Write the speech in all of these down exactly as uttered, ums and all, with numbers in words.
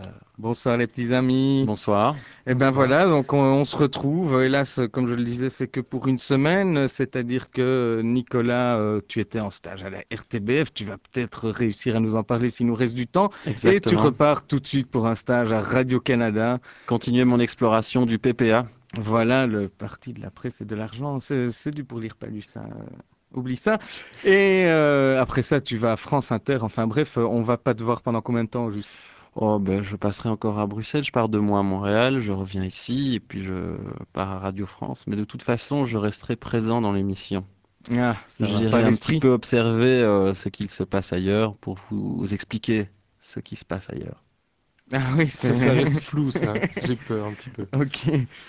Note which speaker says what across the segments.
Speaker 1: Bonsoir les petits amis.
Speaker 2: Bonsoir.
Speaker 1: Et ben
Speaker 3: Bonsoir.
Speaker 1: voilà, donc on, on se retrouve. Hélas, comme je le disais, c'est que pour une semaine, c'est-à-dire que Nicolas, euh, tu étais en stage à la R T B F, tu vas peut-être réussir à nous en parler s'il nous reste du temps, et tu
Speaker 2: Exactement.
Speaker 1: repars tout de suite pour un stage à Radio-Canada.
Speaker 2: Continuer mon exploration du P P A.
Speaker 1: Voilà, le parti de la presse et de l'argent, c'est c'est du pour lire, pas lu ça. euh, Oublie ça. Et euh, après ça, tu vas à France Inter. Enfin bref, euh, on va pas te voir pendant combien de temps juste?
Speaker 2: Oh, ben, je passerai encore à Bruxelles. Je pars deux mois à Montréal, je reviens ici et puis je pars à Radio France. Mais de toute façon, je resterai présent dans l'émission.
Speaker 1: Ah, ça va. Pas
Speaker 2: J'irai un petit
Speaker 1: l'esprit?
Speaker 2: peu observer euh, ce qu'il se passe ailleurs pour vous expliquer ce qui se passe ailleurs.
Speaker 1: Ah oui,
Speaker 3: Ça, ça reste
Speaker 1: c'est...
Speaker 3: flou, ça. J'ai peur un petit peu.
Speaker 1: Ok.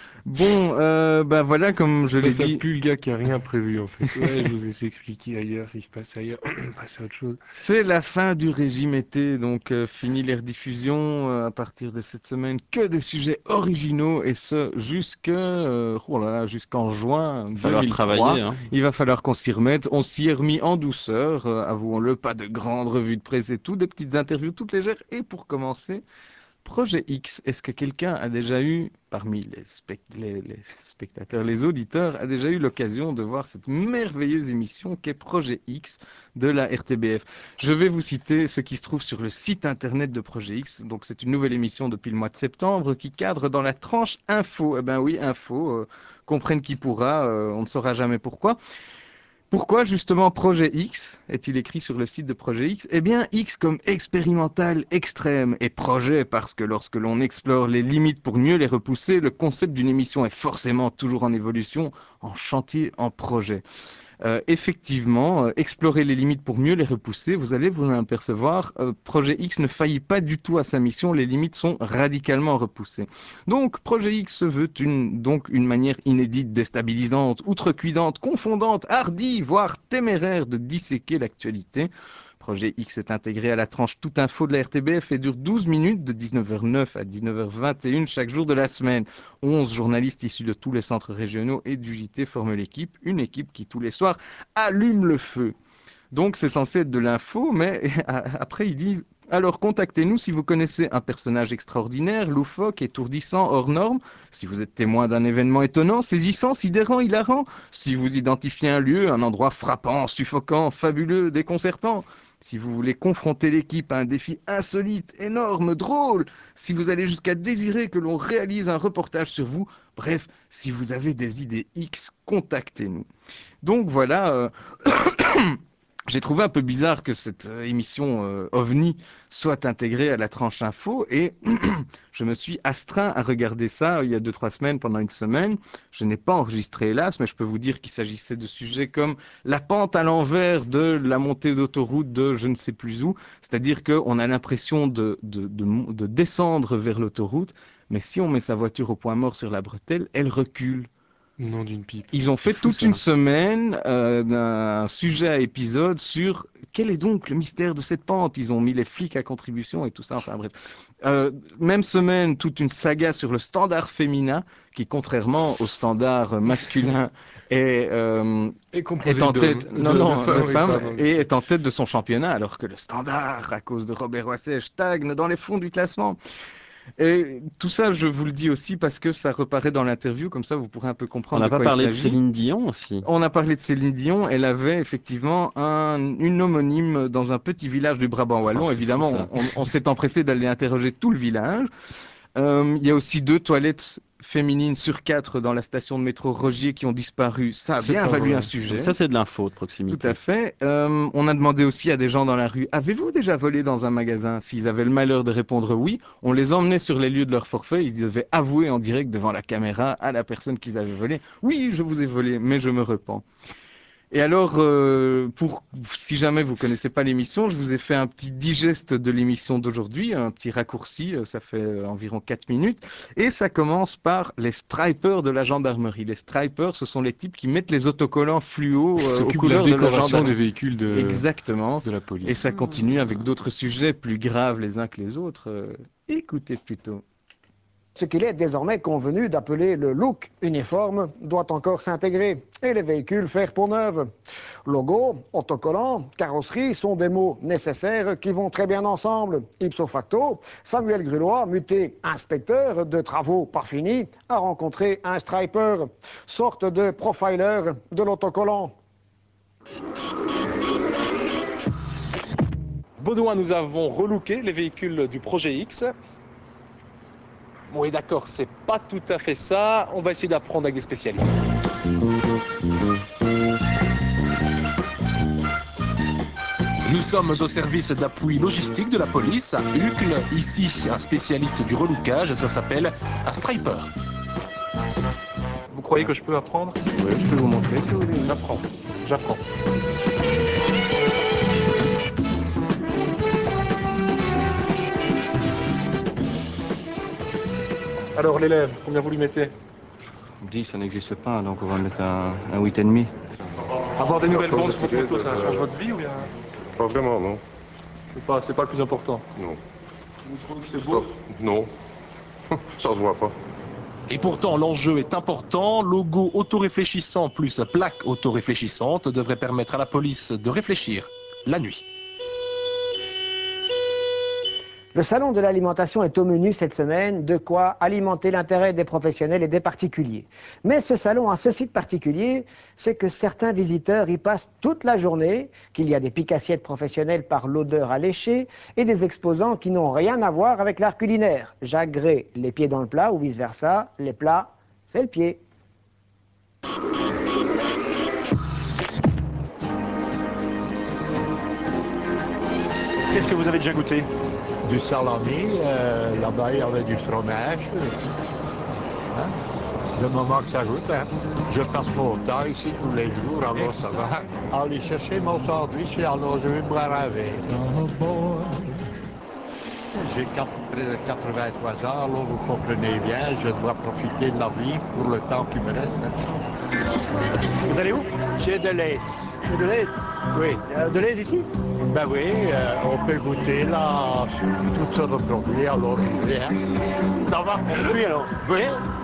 Speaker 1: Bon, euh, bah voilà, comme je
Speaker 3: Ça,
Speaker 1: l'ai
Speaker 3: ça
Speaker 1: dit,
Speaker 3: pue le gars qui a rien prévu, en fait. Ouais, je vous ai expliqué ailleurs, s'il se passe ailleurs. Passer à autre chose.
Speaker 1: c'est la fin du régime été, donc euh, fini les rediffusions euh, à partir de cette semaine, que des sujets originaux, et ce jusque, euh, oh là là, jusqu'en juin
Speaker 2: Il va falloir
Speaker 1: deux mille trois.
Speaker 2: travailler, hein.
Speaker 1: Il va falloir qu'on s'y remette. On s'y est remis en douceur, euh, avouons-le, pas de grandes revues de presse et tout, des petites interviews toutes légères. Et pour commencer, Projet X, est-ce que quelqu'un a déjà eu, parmi les, spect- les- les spectateurs, les auditeurs, a déjà eu l'occasion de voir cette merveilleuse émission qu'est Projet X de la R T B F? Je vais vous citer ce qui se trouve sur le site internet de Projet X. Donc c'est une nouvelle émission depuis le mois de septembre qui cadre dans la tranche info. Eh ben oui, info, euh, comprenne qui pourra, euh, on ne saura jamais pourquoi. Pourquoi justement Projet X est-il écrit sur le site de Projet X? Eh bien, X comme expérimental extrême et projet parce que lorsque l'on explore les limites pour mieux les repousser, le concept d'une émission est forcément toujours en évolution, en chantier, en projet. Euh, effectivement, euh, explorer les limites pour mieux les repousser, vous allez vous en apercevoir, euh, Projet X ne faillit pas du tout à sa mission, les limites sont radicalement repoussées. Donc, Projet X se veut une, donc une manière inédite, déstabilisante, outrecuidante, confondante, hardie, voire téméraire de disséquer l'actualité. Projet X est intégré à la tranche Toute Info de la R T B F et dure douze minutes de dix-neuf heures neuf à dix-neuf heures vingt et une chaque jour de la semaine. onze journalistes issus de tous les centres régionaux et du J T forment l'équipe, une équipe qui tous les soirs allume le feu. Donc c'est censé être de l'info, mais après ils disent alors contactez-nous si vous connaissez un personnage extraordinaire, loufoque, étourdissant, hors norme, si vous êtes témoin d'un événement étonnant, saisissant, sidérant, hilarant, si vous identifiez un lieu, un endroit frappant, suffocant, fabuleux, déconcertant, si vous voulez confronter l'équipe à un défi insolite, énorme, drôle, si vous allez jusqu'à désirer que l'on réalise un reportage sur vous, bref, si vous avez des idées X, contactez-nous. Donc voilà, euh, j'ai trouvé un peu bizarre que cette euh, émission euh, OVNI soit intégrée à la tranche info et je me suis astreint à regarder ça euh, il y a deux, trois semaines, pendant une semaine. Je n'ai pas enregistré hélas, mais je peux vous dire qu'il s'agissait de sujets comme la pente à l'envers de la montée d'autoroute de je ne sais plus où. C'est-à-dire qu'on a l'impression de, de, de, de descendre vers l'autoroute, mais si on met sa voiture au point mort sur la bretelle, elle recule.
Speaker 3: Nom d'une pipe.
Speaker 1: Ils ont
Speaker 3: C'est
Speaker 1: fait
Speaker 3: fou,
Speaker 1: toute une
Speaker 3: ça.
Speaker 1: semaine euh, d'un sujet à épisode sur quel est donc le mystère de cette pente. Ils ont mis les flics à contribution et tout ça. Enfin bref. Euh, même semaine, toute une saga sur le standard féminin qui, contrairement au standard masculin, est, euh,
Speaker 3: Et
Speaker 1: est
Speaker 3: composé
Speaker 1: en
Speaker 3: d'hommes.
Speaker 1: tête, non,
Speaker 3: De, de
Speaker 1: non, de
Speaker 3: femmes, oui,
Speaker 1: femmes,
Speaker 3: pardon,
Speaker 1: et
Speaker 3: excuse.
Speaker 1: est en tête de son championnat, alors que le standard, à cause de Robert Roisset, stagne dans les fonds du classement. Et tout ça, je vous le dis aussi parce que ça reparaît dans l'interview, comme ça vous pourrez un peu
Speaker 2: On
Speaker 1: comprendre
Speaker 2: n'a
Speaker 1: de
Speaker 2: pas
Speaker 1: quoi il
Speaker 2: parlé de
Speaker 1: s'agit.
Speaker 2: Céline Dion aussi.
Speaker 1: On a parlé de Céline Dion, elle avait effectivement un, une homonyme dans un petit village du Brabant
Speaker 2: Oh,
Speaker 1: wallon.
Speaker 2: c'est fou
Speaker 1: Évidemment,
Speaker 2: ça.
Speaker 1: on, on s'est empressé d'aller interroger tout le village. Euh, Il y a aussi deux toilettes féminines sur quatre dans la station de métro Rogier qui ont disparu. Ça a
Speaker 3: C'est
Speaker 1: bien
Speaker 3: pas
Speaker 1: valu un
Speaker 3: vrai.
Speaker 2: Donc
Speaker 1: sujet.
Speaker 2: ça, c'est de l'info de
Speaker 1: Tout à
Speaker 2: proximité.
Speaker 1: fait. Euh, on a demandé aussi à des gens dans la rue, avez-vous déjà volé dans un magasin? S'ils avaient le malheur de répondre oui, on les emmenait sur les lieux de leur forfait. Ils devaient avouer en direct devant la caméra à la personne qu'ils avaient volé. Oui, je vous ai volé, mais je me repens. Et alors, euh, pour si jamais vous connaissez pas l'émission, je vous ai fait un petit digeste de l'émission d'aujourd'hui, un petit raccourci, euh, ça fait euh, environ quatre minutes, et ça commence par les stripers de la gendarmerie. Les stripers, ce sont les types qui mettent les autocollants fluo
Speaker 3: Qui
Speaker 1: euh, aux
Speaker 3: s'occupe de la
Speaker 1: couleurs de la
Speaker 3: décoration des
Speaker 1: gendarmerie.
Speaker 3: véhicules de,
Speaker 1: Exactement.
Speaker 3: de la
Speaker 1: Et
Speaker 3: police.
Speaker 1: ça continue avec
Speaker 2: Ah.
Speaker 1: d'autres sujets plus graves les uns que les autres. Euh, écoutez plutôt.
Speaker 4: Ce qu'il est désormais convenu d'appeler le look uniforme doit encore s'intégrer et les véhicules faire peau neuve. Logo, autocollant, carrosserie sont des mots nécessaires qui vont très bien ensemble. Ipso facto, Samuel Grulois, muté inspecteur de travaux par fini, a rencontré un striper, sorte de profiler de l'autocollant.
Speaker 5: Baudouin, nous avons relooké les véhicules du projet X. Oui, d'accord, c'est pas tout à fait ça. On va essayer d'apprendre avec des spécialistes. Nous sommes au service d'appui logistique de la police à Uccle. Ici, un spécialiste du relookage, ça s'appelle un striper. Vous croyez que je peux apprendre?
Speaker 6: Oui, je peux vous montrer si vous voulez.
Speaker 5: J'apprends, j'apprends. Alors l'élève, combien vous lui mettez?
Speaker 6: dix, ça n'existe pas, donc on va mettre un, un huit virgule cinq.
Speaker 5: Avoir des nouvelles bandes sur votre moto, ça change votre vie ou bien?
Speaker 7: Pas vraiment, non.
Speaker 5: C'est pas, c'est pas le plus important.
Speaker 7: Non.
Speaker 5: Vous trouvez que c'est beau?
Speaker 7: Ça, non. Ça se voit pas.
Speaker 5: Et pourtant, l'enjeu est important. Logo autoréfléchissant plus plaque autoréfléchissante devrait permettre à la police de réfléchir la nuit.
Speaker 4: Le salon de l'alimentation est au menu cette semaine, de quoi alimenter l'intérêt des professionnels et des particuliers. Mais ce salon a ceci de particulier, c'est que certains visiteurs y passent toute la journée, qu'il y a des piques-assiettes professionnelles par l'odeur alléchée et des exposants qui n'ont rien à voir avec l'art culinaire. Jacques Gray, les pieds dans le plat ou vice-versa, les plats, c'est le pied.
Speaker 8: Qu'est-ce que vous avez déjà goûté?
Speaker 9: Du salami, euh, là-bas il y avait du fromage. Hein? De moment que ça goûte, hein? Je passe mon temps ici tous les jours, alors ça va. Aller chercher mon sandwich et alors je vais boire un verre. J'ai près de quatre-vingt-trois ans, alors vous comprenez bien, je dois profiter de la vie pour le temps qui me reste. Hein?
Speaker 8: Vous allez où?
Speaker 9: Chez Deleuze.
Speaker 8: Chez Deleuze?
Speaker 9: Oui.
Speaker 8: Euh, Deleuze ici?
Speaker 9: Ben oui, euh, on peut goûter là toutes sortes de produits, alors je viens.
Speaker 8: Ça va, on suit alors?
Speaker 9: Oui.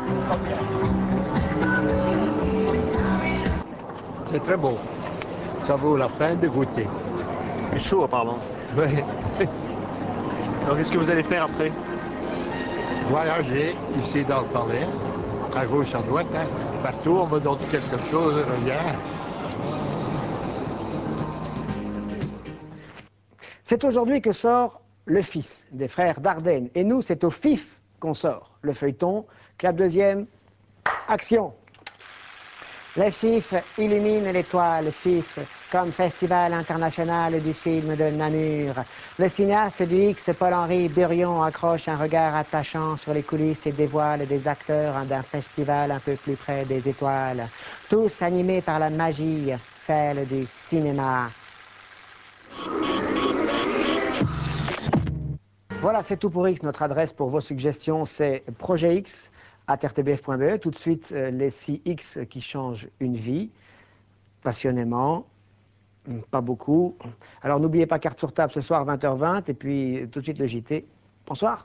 Speaker 9: C'est très beau. Ça vaut la peine de goûter.
Speaker 8: C'est chaud apparemment.
Speaker 9: Oui.
Speaker 8: Alors qu'est-ce que vous allez faire après?
Speaker 9: Voyager ici dans le palais, à gauche, à droite, hein. Partout on me donne quelque chose, je reviens.
Speaker 4: C'est aujourd'hui que sort Le Fils des frères Dardenne. Et nous, c'est au F I F qu'on sort. Le feuilleton, clap deuxième, action. Le F I F illumine l'étoile F I F comme Festival international du film de Namur. Le cinéaste du X, Paul-Henri Burion, accroche un regard attachant sur les coulisses et dévoile des acteurs d'un festival un peu plus près des étoiles. Tous animés par la magie, celle du cinéma. Voilà, c'est tout pour X. Notre adresse pour vos suggestions, c'est projetx arobase r t b f point b e. Tout de suite, euh, les six X qui changent une vie, passionnément, pas beaucoup. Alors n'oubliez pas, carte sur table ce soir, vingt heures vingt, et puis tout de suite le J T. Bonsoir.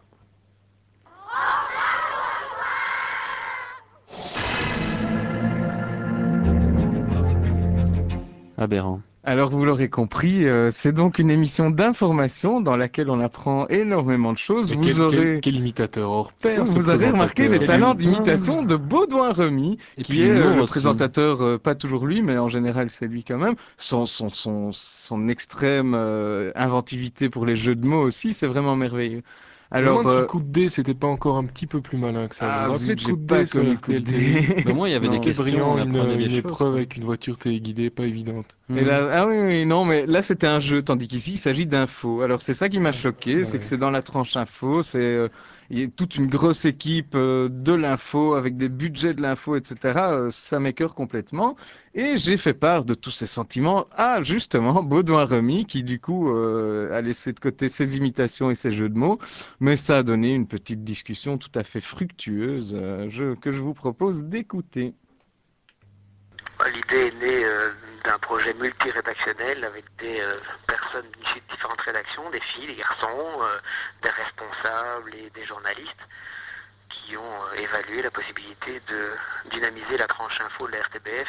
Speaker 2: Aberrant.
Speaker 1: Alors vous l'aurez compris, euh, c'est donc une émission d'information dans laquelle on apprend énormément de choses.
Speaker 3: Mais
Speaker 1: Vous
Speaker 3: quel, quel,
Speaker 1: aurez...
Speaker 3: quel imitateur hors pair, ce
Speaker 1: Vous avez remarqué les
Speaker 3: présentateur.
Speaker 2: Quel
Speaker 1: talents
Speaker 2: hum-
Speaker 1: d'imitation de Baudouin Remy,
Speaker 2: Et
Speaker 1: qui
Speaker 2: puis
Speaker 1: est euh,
Speaker 2: l'humour
Speaker 1: le
Speaker 2: aussi.
Speaker 1: présentateur, euh, pas toujours lui, mais en général c'est lui quand même. Son, son, son, son extrême euh, inventivité pour les jeux de mots aussi, c'est vraiment merveilleux.
Speaker 3: Je me
Speaker 1: Alors,
Speaker 3: demande si
Speaker 1: euh,
Speaker 3: Coup de dé, c'était pas encore un petit peu plus malin que ça. Vous
Speaker 1: ah
Speaker 3: vous rappelez
Speaker 1: zut,
Speaker 3: de
Speaker 1: j'ai
Speaker 3: Coup de
Speaker 1: pas
Speaker 3: dé sur
Speaker 1: connu Coup de
Speaker 3: R T L T V?
Speaker 1: dé.
Speaker 2: Ben moi, il y avait des
Speaker 1: Non.
Speaker 3: C'était
Speaker 2: questions,
Speaker 3: brillant,
Speaker 2: on
Speaker 3: une,
Speaker 2: apprenait des
Speaker 3: une
Speaker 2: choses,
Speaker 3: épreuve
Speaker 2: quoi.
Speaker 3: avec une voiture téléguidée pas évidente.
Speaker 1: Et
Speaker 2: Hum.
Speaker 1: là, ah oui, oui, non, mais là c'était un jeu, tandis qu'ici il s'agit d'infos. Alors c'est ça qui m'a
Speaker 3: Ah,
Speaker 1: choqué,
Speaker 3: bah
Speaker 1: c'est que
Speaker 3: ouais.
Speaker 1: c'est dans la tranche info, c'est euh, il y a toute une grosse équipe euh, de l'info avec des budgets de l'info, et cetera. Euh, ça m'écœure complètement. Et j'ai fait part de tous ces sentiments à justement Baudouin Remy, qui du coup euh, a laissé de côté ses imitations et ses jeux de mots, mais ça a donné une petite discussion tout à fait fructueuse euh, je- que je vous propose d'écouter.
Speaker 10: L'idée est née euh, d'un projet multirédactionnel avec des euh, personnes issues de différentes rédactions, des filles, des garçons, euh, des responsables et des journalistes, qui ont euh, évalué la possibilité de dynamiser la tranche info de la R T B F.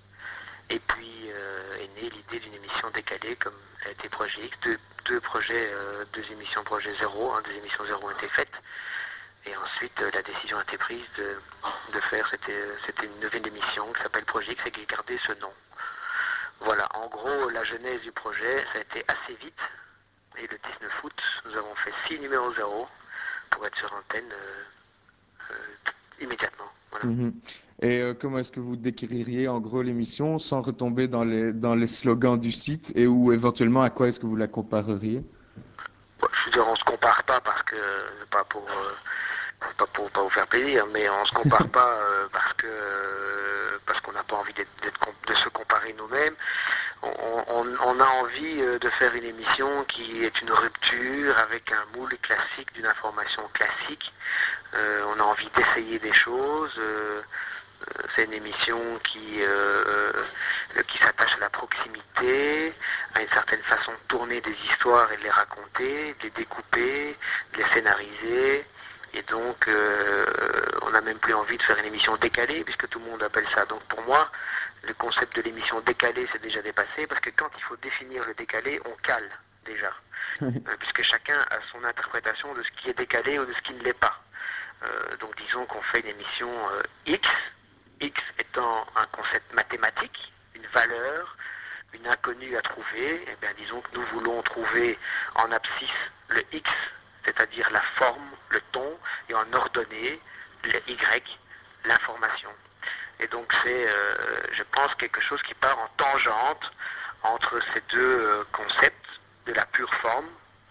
Speaker 10: Et puis euh, est née l'idée d'une émission décalée comme l'a été Projet X. Deux, deux projets, euh, deux émissions Projet Zéro, hein, deux émissions Zéro ont été faites. Et ensuite, euh, la décision a été prise de, de faire, c'était, c'était une nouvelle émission qui s'appelle Projet X et qui a gardé ce nom. Voilà, en gros, la genèse du projet, ça a été assez vite. Et le dix-neuf août, nous avons fait six numéros zéro pour être sur antenne euh, euh, immédiatement. Voilà.
Speaker 1: Mhm. Et euh, comment est-ce que vous décririez en gros l'émission sans retomber dans les, dans les slogans du site et ou éventuellement à quoi est-ce que vous la compareriez?
Speaker 10: Bon, je veux dire, on se compare pas parce que, pas pour, euh, pas pour pas vous faire plaisir, mais on se compare pas euh, parce que, euh, parce qu'on n'a pas envie d'être, d'être, de se comparer nous-mêmes. On, on, on a envie euh, de faire une émission qui est une rupture avec un moule classique d'une information classique. Euh, on a envie d'essayer des choses. Euh, C'est une émission qui, euh, euh, qui s'attache à la proximité, à une certaine façon de tourner des histoires et de les raconter, de les découper, de les scénariser. Et donc, euh, on n'a même plus envie de faire une émission décalée, puisque tout le monde appelle ça. Donc pour moi, le concept de l'émission décalée, c'est déjà dépassé, parce que quand il faut définir le décalé, on cale déjà. euh, puisque chacun a son interprétation de ce qui est décalé ou de ce qui ne l'est pas. Euh, donc disons qu'on fait une émission euh, X, X étant un concept mathématique, une valeur, une inconnue à trouver, et bien disons que nous voulons trouver en abscisse le X, c'est-à-dire la forme, le ton, et en ordonnée, le Y, l'information. Et donc c'est, euh, je pense, quelque chose qui part en tangente entre ces deux euh, concepts de la pure forme,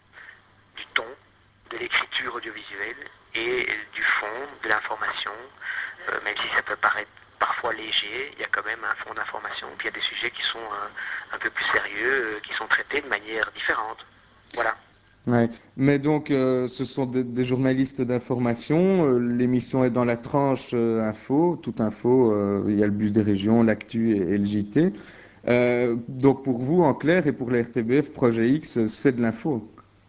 Speaker 10: du ton, de l'écriture audiovisuelle et du fond, de l'information, euh, même si ça peut paraître parfois léger, il y a quand même un fond d'information, puis il y a des sujets qui sont euh, un peu plus sérieux, euh, qui sont traités de manière différente. Voilà.
Speaker 1: Ouais. Mais donc, euh, ce sont des, des journalistes d'information. euh, l'émission est dans la tranche euh, info, toute info. euh, il y a le bus des régions, l'actu et, et le J T. Euh, donc, pour vous, en clair, et pour la R T B F, Projet X, euh, c'est de l'info.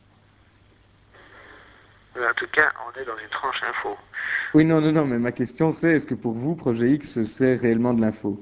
Speaker 10: Mais en tout cas, on est dans une tranche info.
Speaker 1: Oui, non, non, non, mais ma question c'est, est-ce que pour vous, Projet X, c'est réellement de l'info?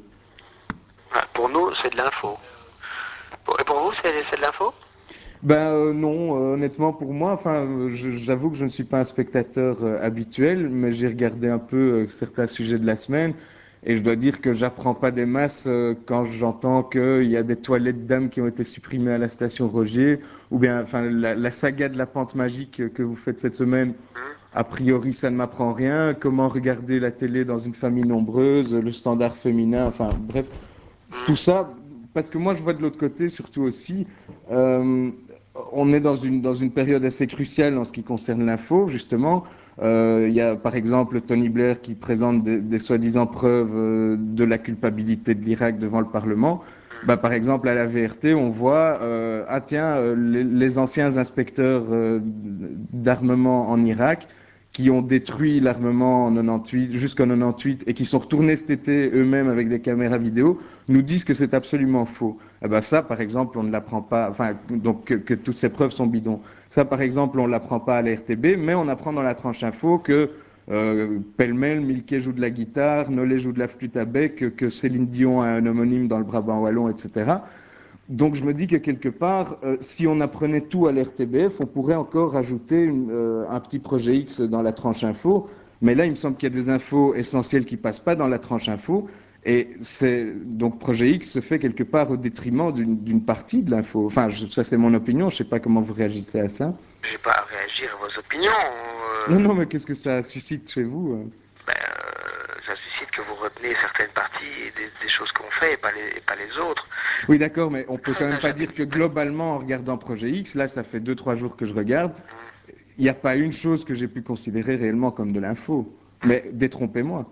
Speaker 10: Ah, pour nous, c'est de l'info. Pour- Et pour vous, c'est, c'est de l'info?
Speaker 1: Ben euh, non, euh, honnêtement pour moi, enfin, euh, je- j'avoue que je ne suis pas un spectateur euh, habituel, mais j'ai regardé un peu euh, certains sujets de la semaine et je dois dire que j'apprends pas des masses euh, quand j'entends qu'il y a des toilettes dames qui ont été supprimées à la station Rogier, ou bien enfin la, la saga de la pente magique euh, que vous faites cette semaine. A priori, ça ne m'apprend rien. Comment regarder la télé dans une famille nombreuse, le standard féminin, enfin bref, tout ça, parce que moi je vois de l'autre côté surtout aussi, euh, on est dans une, dans une période assez cruciale en ce qui concerne l'info, justement. Euh, Il y a par exemple Tony Blair qui présente des, des soi-disant preuves euh, de la culpabilité de l'Irak devant le Parlement. Bah, par exemple, à la V R T, on voit, euh, ah tiens, euh, les, les anciens inspecteurs euh, d'armement en Irak qui ont détruit l'armement en quatre-vingt-dix-huit, jusqu'en quatre-vingt-dix-huit et qui sont retournés cet été eux-mêmes avec des caméras vidéo, nous disent que c'est absolument faux. Eh ben ça, par exemple, on ne l'apprend pas, enfin, donc que, que toutes ces preuves sont bidons. Ça, par exemple, on ne l'apprend pas à la R T B, mais on apprend dans la tranche info que euh, pêle-mêle, Milquet joue de la guitare, Nollet joue de la flûte à bec, que, que Céline Dion a un homonyme dans le Brabant wallon, et cetera. Donc je me dis que quelque part, euh, si on apprenait tout à l'R T B F, on pourrait encore rajouter une, euh, un petit projet X dans la tranche info. Mais là, il me semble qu'il y a des infos essentielles qui passent pas dans la tranche info. Et c'est donc projet X se fait quelque part au détriment d'une d'une partie de l'info. Enfin, je- ça c'est mon opinion. Je sais pas comment vous réagissez à ça.
Speaker 10: Je n'ai pas à réagir à vos opinions. euh,
Speaker 1: Non, non, mais qu'est-ce que ça suscite chez vous? euh
Speaker 10: ben, euh, ça suscite que vous retenez certaines parties des, des choses qu'on fait et pas les, et pas les autres.
Speaker 1: Oui, d'accord, mais on peut quand
Speaker 10: Ça
Speaker 1: même
Speaker 10: n'a
Speaker 1: pas
Speaker 10: jamais
Speaker 1: dire que
Speaker 10: été-
Speaker 1: globalement, en regardant Projet X, là, ça fait deux, trois jours que je regarde, il n'y a pas une chose que j'ai pu considérer réellement comme de l'info. Mais détrompez-moi.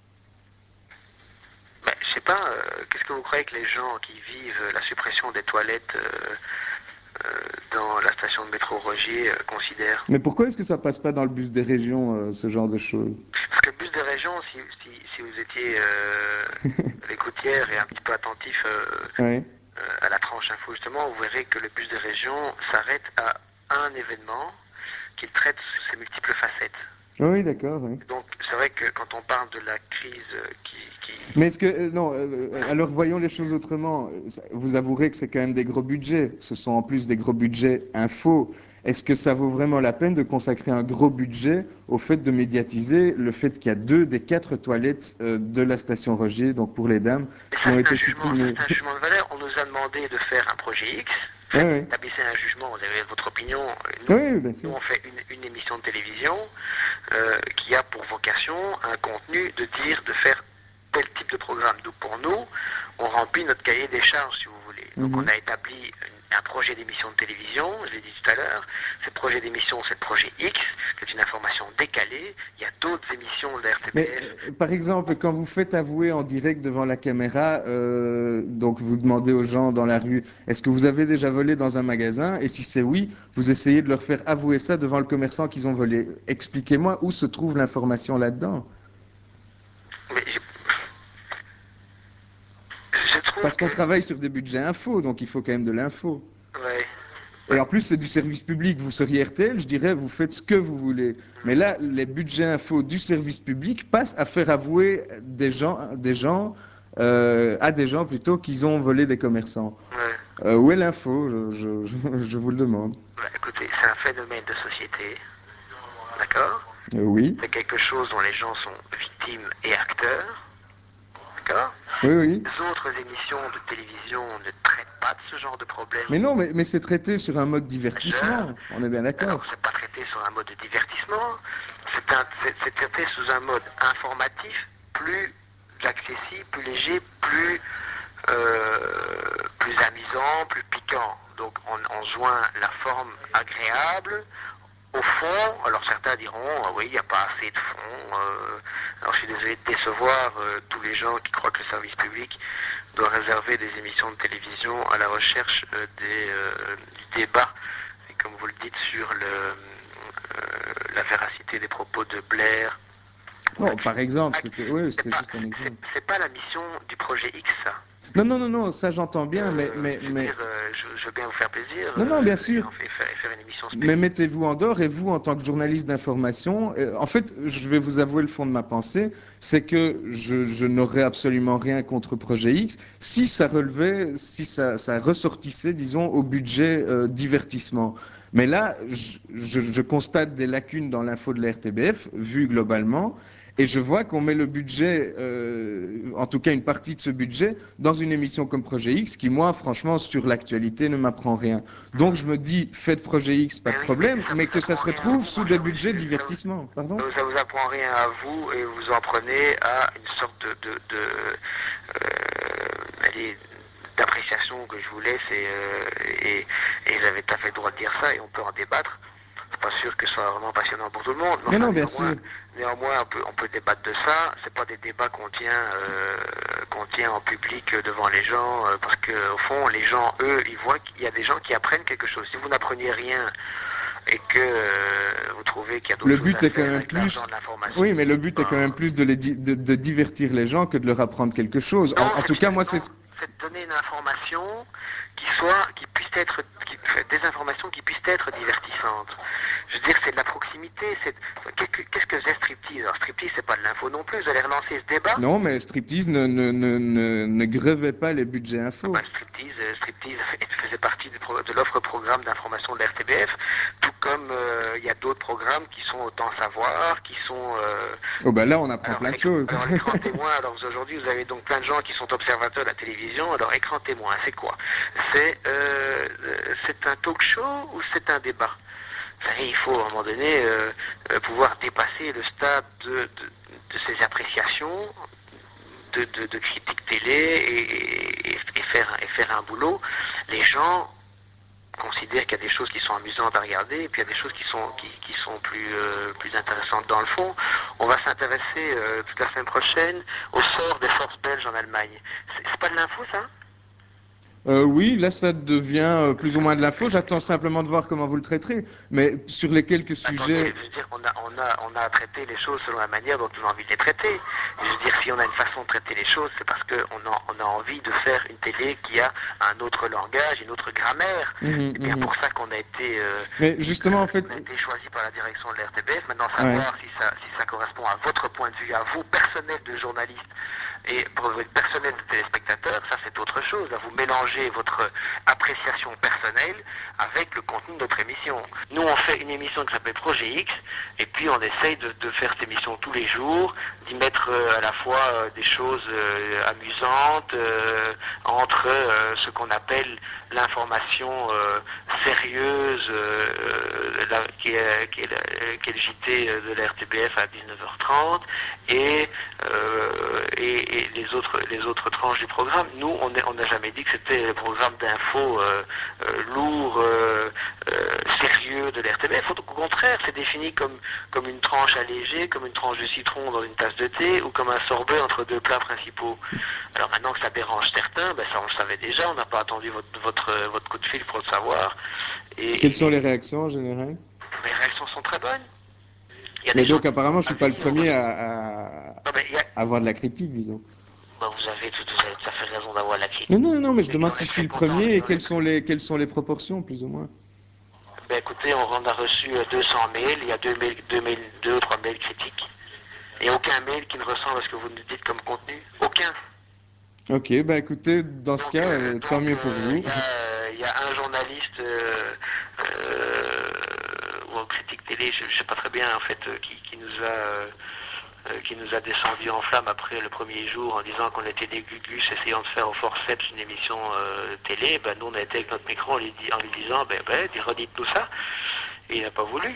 Speaker 10: Ben, je sais pas, euh, qu'est-ce que vous croyez que les gens qui vivent la suppression des toilettes euh, euh, dans la station de métro Rogier euh, considèrent?
Speaker 1: Mais pourquoi est-ce que ça passe pas dans le bus des régions, euh, ce genre de choses?
Speaker 10: Parce que le bus de région, si, si, si vous étiez euh, l'écoutière et un petit peu attentif euh,
Speaker 1: Ouais.
Speaker 10: euh, à la tranche info, justement, vous verrez que le bus de région s'arrête à un événement qu'il traite sous ses multiples facettes.
Speaker 1: Oui, d'accord. Oui.
Speaker 10: Donc c'est vrai que quand on parle de la crise euh, qui, qui...
Speaker 1: Mais est-ce que, euh, non, euh, alors voyons les choses autrement. Ça- Vous avouerez que c'est quand même des gros budgets. Ce sont en plus des gros budgets info. Est-ce que ça vaut vraiment la peine de consacrer un gros budget au fait de médiatiser le fait qu'il y a deux des quatre toilettes euh, de la station Rogier, donc pour les dames,
Speaker 10: Et
Speaker 1: qui
Speaker 10: ça
Speaker 1: ont
Speaker 10: c'est un
Speaker 1: été
Speaker 10: jugement,
Speaker 1: supprimées?
Speaker 10: c'est un jugement de valeur. On nous a demandé de faire un projet X,
Speaker 1: Oui, oui.
Speaker 10: établissez un jugement, vous avez votre opinion. Nous,
Speaker 1: Oui, bien
Speaker 10: nous
Speaker 1: sûr.
Speaker 10: on fait une, une émission de télévision euh, qui a pour vocation un contenu de dire, de faire tel type de programme. Donc pour nous, on remplit notre cahier des charges, si vous voulez. Donc
Speaker 1: Mhm.
Speaker 10: on a établi une- un projet d'émission de télévision, je l'ai dit tout à l'heure. Ce projet d'émission, c'est le projet X, c'est une information décalée. Il y a d'autres émissions de la R T B
Speaker 1: Mais
Speaker 10: F.
Speaker 1: euh, par exemple, quand vous faites avouer en direct devant la caméra, euh, donc vous demandez aux gens dans la rue, est-ce que vous avez déjà volé dans un magasin? Et si c'est oui, vous essayez de leur faire avouer ça devant le commerçant qu'ils ont volé. Expliquez-moi où se trouve l'information là-dedans.
Speaker 10: Mais je, je trouve
Speaker 1: Parce qu'on
Speaker 10: que...
Speaker 1: travaille sur des budgets info, donc il faut quand même de l'info.
Speaker 10: Ouais.
Speaker 1: Et en plus, c'est du service public. Vous seriez R T L, je dirais, vous faites ce que vous voulez. Mais là, les budgets info du service public passent à faire avouer des gens, des gens euh, à des gens plutôt qu'ils ont volé des commerçants.
Speaker 10: Ouais.
Speaker 1: Euh, où est l'info? je, je, je, je vous le demande.
Speaker 10: Bah, écoutez, c'est un phénomène de société, d'accord?
Speaker 1: Euh, oui,
Speaker 10: C'est quelque chose dont les gens sont victimes et acteurs, d'accord?
Speaker 1: oui, oui.
Speaker 10: Les autres émissions de télévision ne traitent pas de ce genre de problème
Speaker 1: Mais non, mais, mais c'est traité sur un mode
Speaker 10: majeur.
Speaker 1: divertissement. On est bien
Speaker 10: Alors,
Speaker 1: d'accord.
Speaker 10: c'est pas traité sur un mode de divertissement, c'est un- c'est- c'est traité sous un mode informatif, plus accessible, plus léger, plus, euh, plus amusant, plus piquant. Donc, on, on joint la forme agréable au fond. Alors, certains diront, ah oui, il n'y a pas assez de fond. euh, alors, je suis désolé de décevoir euh, tous les gens qui croient que le service public doit réserver des émissions de télévision à la recherche euh, des, euh, du débat, et comme vous le dites, sur le, euh, la véracité des propos de Blair.
Speaker 1: Non, par exemple, c'était oui,
Speaker 10: C'est
Speaker 1: c'était
Speaker 10: pas,
Speaker 1: juste un
Speaker 10: c'est,
Speaker 1: exemple.
Speaker 10: c'est pas la mission du projet X, ça.
Speaker 1: Non, non, non, non, ça j'entends bien, mais,
Speaker 10: Euh,
Speaker 1: mais,
Speaker 10: je veux
Speaker 1: mais...
Speaker 10: dire, euh, je, je veux bien vous faire plaisir
Speaker 1: Non, non,
Speaker 10: euh,
Speaker 1: bien
Speaker 10: et,
Speaker 1: sûr.
Speaker 10: en fait, faire, et faire une émission
Speaker 1: Mais
Speaker 10: spéciale.
Speaker 1: mettez-vous en dehors et vous, en tant que journaliste d'information, euh, en fait, je vais vous avouer le fond de ma pensée, c'est que je, je n'aurais absolument rien contre Projet X si ça relevait, si ça, ça ressortissait, disons, au budget euh, divertissement. Mais là, je, je- je constate des lacunes dans l'info de la R T B F, vu globalement, et je vois qu'on met le budget, euh, en tout cas une partie de ce budget, dans une émission comme Projet X, qui, moi, franchement, sur l'actualité, ne m'apprend rien. Donc je me dis, faites Projet X, pas
Speaker 10: Mais
Speaker 1: de
Speaker 10: oui, mais
Speaker 1: problème,
Speaker 10: ça
Speaker 1: mais
Speaker 10: vous
Speaker 1: que ça
Speaker 10: apprend
Speaker 1: se
Speaker 10: rien à
Speaker 1: retrouve
Speaker 10: vous,
Speaker 1: sous
Speaker 10: mon
Speaker 1: des
Speaker 10: cher
Speaker 1: budgets
Speaker 10: monsieur. Ça
Speaker 1: divertissement. Pardon?
Speaker 10: vous, ça vous apprend rien à vous et vous en prenez à une sorte de, de, de euh, allez, d'appréciation que je vous laisse et, euh, et, et vous avez tout à fait le droit de dire ça et on peut en débattre. C'est pas sûr que ce soit vraiment passionnant pour tout le monde, mais
Speaker 1: Mais
Speaker 10: enfin,
Speaker 1: non, bien
Speaker 10: néanmoins,
Speaker 1: sûr.
Speaker 10: néanmoins on, peut, on peut débattre de ça. C'est pas des débats qu'on tient, euh, qu'on tient en public euh, devant les gens, euh, parce que au fond, les gens, eux, ils voient qu'il y a des gens qui apprennent quelque chose. Si vous n'appreniez rien et que euh, vous trouvez qu'il y a d'autres
Speaker 1: Le
Speaker 10: choses à
Speaker 1: but est quand
Speaker 10: faire
Speaker 1: même
Speaker 10: avec l'argent
Speaker 1: plus...
Speaker 10: de l'information,
Speaker 1: Oui, mais le but est
Speaker 10: ben,
Speaker 1: quand même plus de, les di- de, de divertir les gens que de leur apprendre quelque chose. En,
Speaker 10: non,
Speaker 1: en
Speaker 10: c'est
Speaker 1: tout cas, moi, c'est...
Speaker 10: non, c'est de donner une information qui soit, qui puisse être, qui, des informations qui puissent être divertissantes. Je veux dire, c'est de la proximité. C'est qu'est-ce que c'est striptease? Alors striptease, c'est pas de l'info non plus. Vous allez relancer ce débat?
Speaker 1: Non, mais striptease ne, ne, ne, ne, ne grevait pas les budgets
Speaker 10: Ah
Speaker 1: info.
Speaker 10: ben, striptease, euh, striptease faisait partie du pro- de l'offre programme d'information de la R T B F, tout comme euh, il y a d'autres programmes qui sont autant savoir, qui sont... euh,
Speaker 1: Oh ben là, on apprend
Speaker 10: alors,
Speaker 1: plein de
Speaker 10: l'éc-
Speaker 1: choses.
Speaker 10: alors l'écran témoin, alors aujourd'hui vous avez donc plein de gens qui sont observateurs de la télévision, alors écran témoin, c'est quoi? C'est euh, euh, c'est un talk show ou c'est un débat? Vous savez, il faut à un moment donné euh, euh, pouvoir dépasser le stade de, de, de ces appréciations, de, de, de critiques télé et, et, et faire, et faire un boulot. Les gens considèrent qu'il y a des choses qui sont amusantes à regarder et puis il y a des choses qui sont, qui, qui sont plus, euh, plus intéressantes dans le fond. On va s'intéresser euh, toute la semaine prochaine au sort des forces belges en Allemagne. C'est, c'est pas de l'info, ça?
Speaker 1: Euh, oui, là ça devient euh, plus ou moins de l'info. J'attends simplement de voir comment vous le traiterez. Mais sur les quelques
Speaker 10: Attendez,
Speaker 1: sujets...
Speaker 10: je veux dire, on a, on, a, on a à traiter les choses selon la manière dont on a envie de les traiter. Je veux dire, si on a une façon de traiter les choses, c'est parce qu'on a, on a envie de faire une télé qui a un autre langage, une autre grammaire.
Speaker 1: Mhm,
Speaker 10: C'est bien
Speaker 1: mhm.
Speaker 10: pour ça qu'on a été, euh,
Speaker 1: Mais justement, en fait...
Speaker 10: on a été choisi par la direction de la R T B F. Maintenant,
Speaker 1: Ouais.
Speaker 10: savoir si ça, si ça correspond à votre point de vue, à vous, personnel de journaliste, et pour votre personnel de téléspectateur, ça c'est autre chose. Là, vous mélangez votre appréciation personnelle avec le contenu de notre émission. Nous, on fait une émission qui s'appelle Projet X, et puis on essaye de, de faire cette émission tous les jours, d'y mettre euh, à la fois euh, des choses euh, amusantes, euh, entre euh, ce qu'on appelle l'information euh, sérieuse, euh, la, qui, est, qui, est, qui est le J T de la R T B F à dix-neuf heures trente, et, euh, et, et les, autres, les autres tranches du programme. Nous, on n'a jamais dit que c'était le programme d'info euh, euh, lourd, euh, euh, sérieux de la R T B F. Au contraire, c'est défini comme, comme une tranche allégée, comme une tranche de citron dans une tasse de thé, ou comme un sorbet entre deux plats principaux. Alors maintenant que ça dérange certains, ben ça on le savait déjà, on n'a pas attendu votre, votre, votre coup de fil pour le savoir. Et,
Speaker 1: Quelles sont
Speaker 10: et
Speaker 1: les réactions en général?
Speaker 10: les réactions sont très bonnes. Il y a
Speaker 1: Mais
Speaker 10: des gens
Speaker 1: donc
Speaker 10: qui
Speaker 1: apparemment, je suis pas le
Speaker 10: avis, on
Speaker 1: premier
Speaker 10: reçoit-
Speaker 1: à, à-
Speaker 10: Non, mais il y a-
Speaker 1: à avoir de la critique, disons.
Speaker 10: bah, vous avez tout, vous avez tout à fait raison d'avoir la critique.
Speaker 1: Non, non, non, mais je
Speaker 10: Et j'en
Speaker 1: demande
Speaker 10: ai
Speaker 1: si je
Speaker 10: très
Speaker 1: suis le
Speaker 10: content,
Speaker 1: premier et
Speaker 10: j'en ai-
Speaker 1: quelles sont les, quelles sont les proportions, plus ou moins.
Speaker 10: Ben écoutez, on en a reçu euh, deux cents mails, il y a deux, mails, deux, mails, deux ou trois mails critiques. Et aucun mail qui ne ressemble à ce que vous nous dites comme contenu. Aucun.
Speaker 1: Ok, bah écoutez, dans ce
Speaker 10: Donc,
Speaker 1: cas,
Speaker 10: euh,
Speaker 1: euh, tant
Speaker 10: donc
Speaker 1: mieux pour
Speaker 10: euh,
Speaker 1: vous.
Speaker 10: il y, a, euh, il y a un journaliste euh, euh, ou un critique télé, je ne sais pas très bien en fait, euh, qui, qui nous a euh, euh, qui nous a descendu en flamme après le premier jour en disant qu'on était des gugus essayant de faire au forceps une émission euh, télé. Ben nous on a été avec notre micro en lui, di- en lui disant ben, ben redites-nous ça. Et il n'a pas voulu.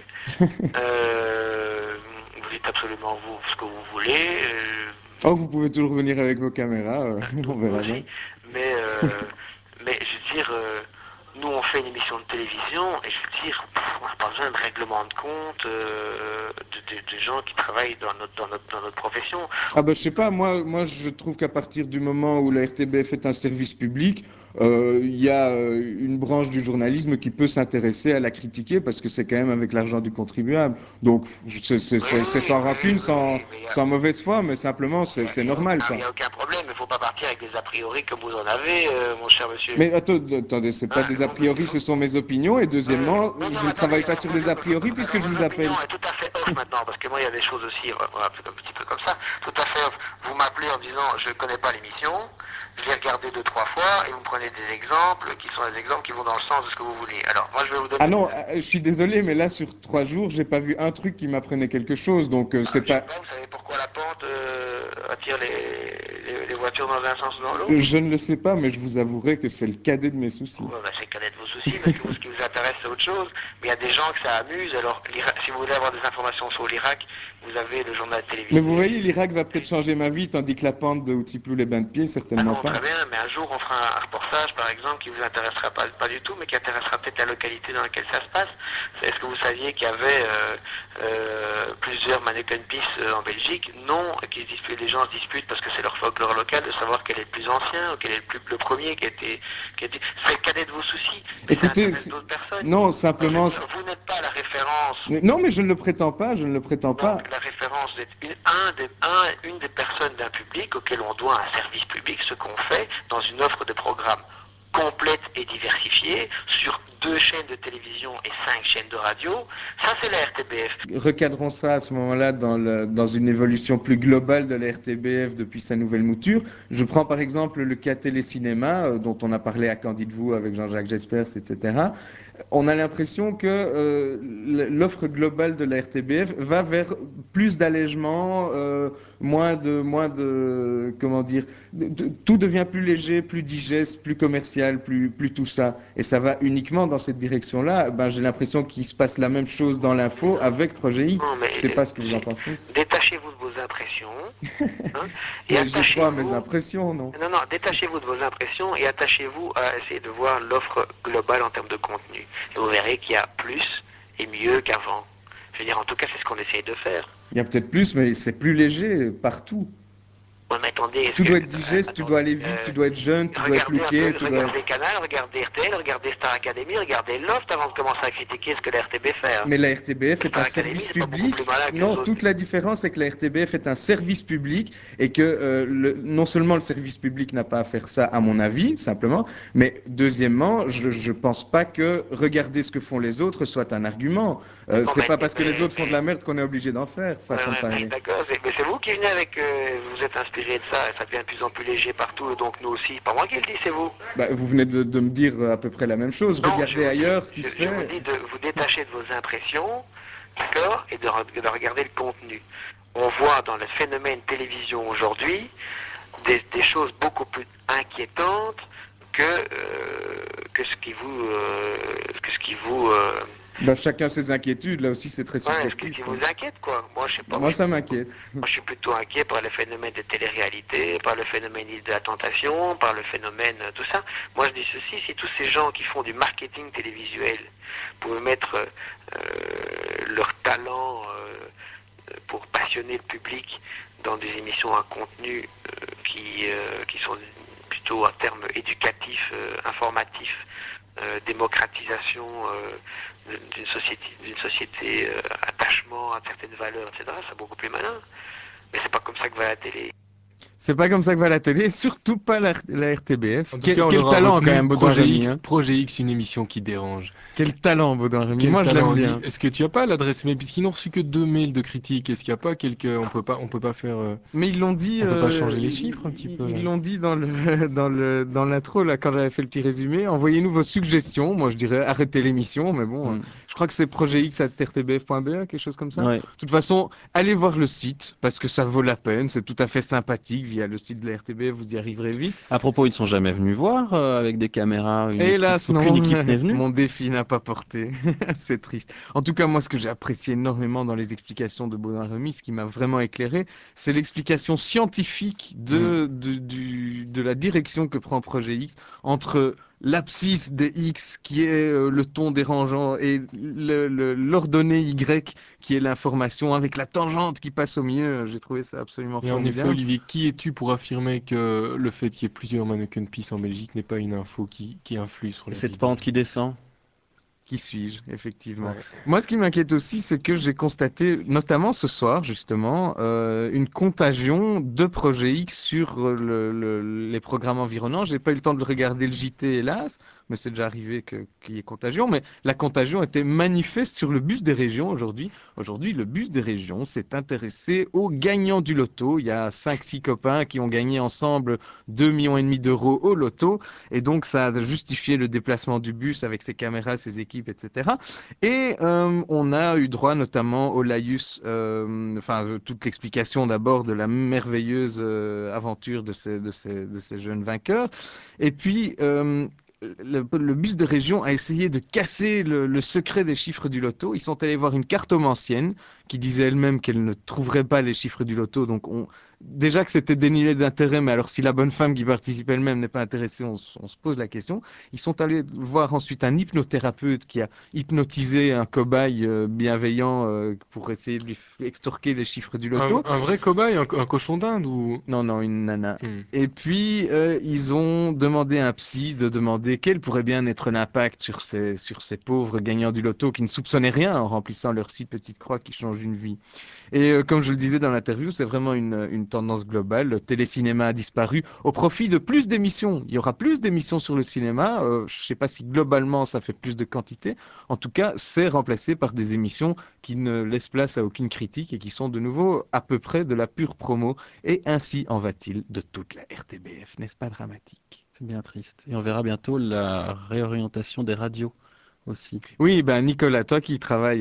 Speaker 10: euh, vous dites absolument vous ce que vous voulez. euh,
Speaker 1: Oh, vous pouvez toujours venir avec vos caméras, euh, on
Speaker 10: nous
Speaker 1: verra bien.
Speaker 10: aussi. Mais, euh, mais je veux dire, euh, nous on fait une émission de télévision et je veux dire, pff, on n'a pas besoin de règlement de compte euh, de, de- de gens qui travaillent dans notre, dans notre, dans notre profession.
Speaker 1: Ah bah je sais pas, moi, moi je trouve qu'à partir du moment où la R T B F est un service public, euh, il y a euh, une branche du journalisme qui peut s'intéresser à la critiquer parce que c'est quand même avec l'argent du contribuable. Donc c'est c'est- c'est- c'est sans rancune, sans, sans mauvaise foi, mais simplement c'est c'est normal
Speaker 10: Il
Speaker 1: quoi.
Speaker 10: n'y a aucun problème, il ne faut pas partir avec des a priori comme vous en avez, euh, mon cher monsieur.
Speaker 1: Mais attends, attendez, c'est pas
Speaker 10: Hein,
Speaker 1: des a
Speaker 10: vous-
Speaker 1: priori, ce sont mes opinions. Et deuxièmement,
Speaker 10: Non, non,
Speaker 1: je
Speaker 10: mais
Speaker 1: ne travaille
Speaker 10: attendez,
Speaker 1: pas
Speaker 10: alors,
Speaker 1: sur
Speaker 10: vos,
Speaker 1: des a priori
Speaker 10: alors,
Speaker 1: puisque je
Speaker 10: vos
Speaker 1: vous
Speaker 10: opinions
Speaker 1: appelle.
Speaker 10: est tout à fait off maintenant, parce que moi il y a des choses aussi, voilà, un petit peu comme ça, tout à fait off. Vous m'appelez en disant je ne connais pas l'émission, je l'ai regardé deux, trois fois, et vous me prenez des exemples qui sont des exemples qui vont dans le sens de ce que vous voulez. Alors, moi je vais vous donner...
Speaker 1: Ah non, euh, je suis désolé, mais là sur trois jours, j'ai pas vu un truc qui m'apprenait quelque chose. Donc euh,
Speaker 10: Ah,
Speaker 1: c'est
Speaker 10: je sais
Speaker 1: pas.
Speaker 10: pas, vous savez pourquoi la pente euh, attire les, les, les voitures dans un sens ou dans l'autre?
Speaker 1: Je ne le sais pas, mais je vous avouerai que c'est le cadet de mes soucis.
Speaker 10: Ouais, bah, c'est connaître vos soucis, parce que vous, ce qui vous intéresse, c'est autre chose. Mais il y a des gens que ça amuse. Alors, l'Irak- si vous voulez avoir des informations sur l'Irak, vous avez le journal télévisé.
Speaker 1: Mais vous voyez, l'Irak va peut-être changer ma vie, tandis que la pente de Outiplu les bains de pied,
Speaker 10: Ah
Speaker 1: certainement
Speaker 10: non,
Speaker 1: pas.
Speaker 10: très bien, mais un jour, on fera un reportage, par exemple, qui vous intéressera pas, pas du tout, mais qui intéressera peut-être la localité dans laquelle ça se passe. Est-ce que vous saviez qu'il y avait euh, euh, plusieurs mannequin pieces euh, en Belgique? Non, qui se disputent, les gens se disputent parce que c'est leur folklore local de savoir quel est le plus ancien, ou quel est le, plus, le premier qui a été... Qui a été... C'est le cadet de vos soucis, mais ça
Speaker 1: Écoutez,
Speaker 10: intéresse
Speaker 1: c'est-
Speaker 10: d'autres personnes.
Speaker 1: non,
Speaker 10: Enfin, je veux
Speaker 1: simplement.
Speaker 10: dire, vous n'êtes pas la référence.
Speaker 1: Mais- Non, mais je ne le prétends pas, je ne le prétends pas.
Speaker 10: Donc la référence d'être une, un des, un- une des personnes d'un public auquel on doit un service public, ce qu'on fait dans une offre de programme complète et diversifiée sur deux chaînes de télévision et cinq chaînes de radio, ça c'est la R T B F.
Speaker 1: Recadrons ça à ce moment-là dans, le- dans une évolution plus globale de la R T B F depuis sa nouvelle mouture. Je prends par exemple le cas Télécinéma, euh, dont on a parlé à Quand dites-vous avec Jean-Jacques Jespers, et cetera. On a l'impression que euh, l'offre globale de la R T B F va vers plus d'allègement, euh, moins de, moins de, comment dire, de- de- tout devient plus léger, plus digeste, plus commercial, plus, plus tout ça. Et ça va uniquement dans cette direction-là. Ben, j'ai l'impression qu'il se passe la même chose dans l'info avec Projet X.
Speaker 10: Non, mais
Speaker 1: Je sais
Speaker 10: euh,
Speaker 1: pas ce que vous en
Speaker 10: c'est-
Speaker 1: pensez.
Speaker 10: détachez-vous de vos impressions, hein, et
Speaker 1: Mais je crois à mes
Speaker 10: attachez-vous.
Speaker 1: impressions, non?
Speaker 10: Non, non, détachez-vous de vos impressions et attachez-vous à essayer de voir l'offre globale en termes de contenu. Et vous verrez qu'il y a plus et mieux qu'avant. Je veux dire, en tout cas, c'est ce qu'on essaye de faire.
Speaker 1: Il y a peut-être plus, mais c'est plus léger partout.
Speaker 10: Ouais, mais attendez, est-ce
Speaker 1: Tout
Speaker 10: que...
Speaker 1: doit être
Speaker 10: euh,
Speaker 1: digeste, tu dois
Speaker 10: attendez,
Speaker 1: aller vite,
Speaker 10: euh,
Speaker 1: tu dois être jeune, tu dois être
Speaker 10: regardez un
Speaker 1: looké,
Speaker 10: peu,
Speaker 1: tu dois être...
Speaker 10: regardez Canal, regardez R T L, regardez Star Academy, regardez Loft avant de commencer à critiquer ce que la R T B fait. Hein.
Speaker 1: Mais la R T B F est
Speaker 10: Star
Speaker 1: un
Speaker 10: Academy,
Speaker 1: service
Speaker 10: c'est pas beaucoup plus
Speaker 1: public.
Speaker 10: malin que les
Speaker 1: Non,
Speaker 10: autres.
Speaker 1: toute la différence est que la R T B F est un service public et que euh, le- non seulement le service public n'a pas à faire ça, à mon avis, simplement, mais deuxièmement, je ne pense pas que regarder ce que font les autres soit un argument. Euh,
Speaker 10: Non,
Speaker 1: c'est
Speaker 10: mais,
Speaker 1: pas parce que les
Speaker 10: mais-
Speaker 1: autres font de la merde qu'on est obligé d'en faire,
Speaker 10: Ouais,
Speaker 1: façon de
Speaker 10: ouais,
Speaker 1: parler.
Speaker 10: d'accord, c'est- mais c'est vous qui venez avec, euh, vous êtes inspiré de ça, et ça devient de plus en plus léger partout, donc nous aussi. Pas moi qui le dis, c'est vous.
Speaker 1: Bah, vous venez de, de me dire à peu près la même chose.
Speaker 10: Non, je
Speaker 1: Regardez
Speaker 10: vous dis,
Speaker 1: ailleurs ce qui
Speaker 10: je,
Speaker 1: se
Speaker 10: je vous
Speaker 1: fait.
Speaker 10: dis de vous détacher de vos impressions, d'accord, et de, re- de regarder le contenu. On voit dans le phénomène télévision aujourd'hui des, des choses beaucoup plus inquiétantes que, euh, que ce qui vous, euh, que ce qui vous, euh,
Speaker 1: Bah, chacun ses inquiétudes, là aussi c'est très
Speaker 10: ouais, ce qui,
Speaker 1: subjectif,
Speaker 10: qui
Speaker 1: quoi.
Speaker 10: vous inquiète, quoi. Moi, je sais pas.
Speaker 1: Moi
Speaker 10: Moi, je,
Speaker 1: ça m'inquiète.
Speaker 10: moi, je suis plutôt inquiet par le phénomène de télé-réalité, par le phénomène de la tentation, par le phénomène euh, tout ça. Moi, je dis ceci, si tous ces gens qui font du marketing télévisuel pouvaient mettre euh, leur talent euh, pour passionner le public dans des émissions à contenu euh, qui, euh, qui sont plutôt à terme éducatif, euh, informatif, euh, démocratisation euh, d'une société, d'une société euh, attachement à certaines valeurs, et cetera. C'est beaucoup plus malin. Mais c'est pas comme ça que va la télé.
Speaker 1: C'est pas comme ça que va la télé, surtout pas la, la R T B F.
Speaker 3: En tout
Speaker 1: Quel,
Speaker 3: cas, on
Speaker 1: quel
Speaker 3: aura
Speaker 1: talent quand
Speaker 3: retenu
Speaker 1: même, Baudouin
Speaker 3: Projet
Speaker 1: Rémy,
Speaker 3: X,
Speaker 1: hein.
Speaker 3: Projet X, une émission qui dérange.
Speaker 1: Quel talent, Baudouin Rémy.
Speaker 3: Quel
Speaker 1: Moi, je
Speaker 3: talent,
Speaker 1: l'aime
Speaker 3: dit.
Speaker 1: bien.
Speaker 3: Est-ce que tu as pas l'adresse mail puisqu'ils n'ont reçu que deux mails de critique? Est-ce qu'il n'y a pas quelques, on peut pas, on peut pas faire, euh,
Speaker 1: Mais ils l'ont dit,
Speaker 3: on peut pas
Speaker 1: euh,
Speaker 3: changer les chiffres un petit
Speaker 1: ils
Speaker 3: peu
Speaker 1: ils
Speaker 3: là?
Speaker 1: l'ont dit dans le dans le dans l'intro là quand j'avais fait le petit résumé. Envoyez-nous vos suggestions. Moi, je dirais arrêtez l'émission, mais bon, euh,
Speaker 2: Mm.
Speaker 1: je crois que c'est projet x arobase r t b f point b e, quelque chose comme ça.
Speaker 2: Ouais.
Speaker 1: De toute façon, allez voir le site parce que ça vaut la peine. C'est tout à fait sympathique via le site de la R T B F. Vous y arriverez vite.
Speaker 2: À propos, ils ne sont jamais venus voir euh, avec des caméras, une équipe.
Speaker 1: Hélas,
Speaker 2: Aucune
Speaker 1: non,
Speaker 2: équipe n'est venue.
Speaker 1: mon défi n'a pas porté. C'est triste. En tout cas, moi, ce que j'ai apprécié énormément dans les explications de Baudouin Rémy, ce qui m'a vraiment éclairé, c'est l'explication scientifique
Speaker 2: Mm.
Speaker 1: de, de, du- de la direction que prend Projet X entre l'abscisse des X, qui est euh, le ton dérangeant, et le- le- l'ordonnée Y, qui est l'information, avec la tangente qui passe au milieu. J'ai trouvé ça absolument
Speaker 3: Et en effet,
Speaker 1: formidable.
Speaker 3: Olivier, qui es-tu pour affirmer que le fait qu'il y ait plusieurs Mannequin Peace en Belgique n'est pas une info qui, qui influe sur
Speaker 2: Et
Speaker 3: la
Speaker 2: cette
Speaker 3: vie des...
Speaker 2: pente qui descend.
Speaker 1: Qui suis-je, effectivement.
Speaker 3: Ouais.
Speaker 1: Moi, ce qui m'inquiète aussi, c'est que j'ai constaté, notamment ce soir, justement, euh, une contagion de Projet X sur euh, le- le- les programmes environnants. J'ai pas eu le temps de regarder le J T, hélas, mais c'est déjà arrivé que- qu'il y ait contagion. Mais la contagion était manifeste sur le bus des régions aujourd'hui. Aujourd'hui, le bus des régions s'est intéressé aux gagnants du loto. Il y a cinq, six copains qui ont gagné ensemble deux millions et demi d'euros au loto. Et donc, ça a justifié le déplacement du bus avec ses caméras, ses équipes, et cetera. Et euh, on a eu droit notamment au laïus, euh, enfin, euh, toute l'explication d'abord de la merveilleuse euh, aventure de ces, de, ces, de ces jeunes vainqueurs. Et puis, euh, le, le bus de région a essayé de casser le, le secret des chiffres du loto. Ils sont allés voir une cartomancienne qui disait elle-même qu'elle ne trouverait pas les chiffres du loto. Donc, on, déjà que c'était dénivelé d'intérêt, mais alors si la bonne femme qui participe elle-même n'est pas intéressée, on, s- on se pose la question. Ils sont allés voir ensuite un hypnothérapeute qui a hypnotisé un cobaye euh, bienveillant euh, pour essayer de lui f- extorquer les chiffres du
Speaker 3: Un,
Speaker 1: loto.
Speaker 3: un vrai cobaye, un, co- un cochon d'Inde ou...
Speaker 1: Non, non, une nana.
Speaker 3: Hmm.
Speaker 1: Et puis, euh, ils ont demandé à un psy de demander quel pourrait bien être l'impact sur ces, sur ces pauvres gagnants du loto qui ne soupçonnaient rien en remplissant leurs six petites croix qui changent une vie. Et euh, comme je le disais dans l'interview, c'est vraiment une, une tendance globale. Le télécinéma a disparu au profit de plus d'émissions. Il y aura plus d'émissions sur le cinéma. Euh, je ne sais pas si globalement ça fait plus de quantité. En tout cas, c'est remplacé par des émissions qui ne laissent place à aucune critique et qui sont de nouveau à peu près de la pure promo. Et ainsi en va-t-il de toute la R T B F, n'est-ce pas dramatique?
Speaker 2: C'est bien triste. Et on verra bientôt la réorientation des radios aussi.
Speaker 1: Oui, ben Nicolas, toi qui travailles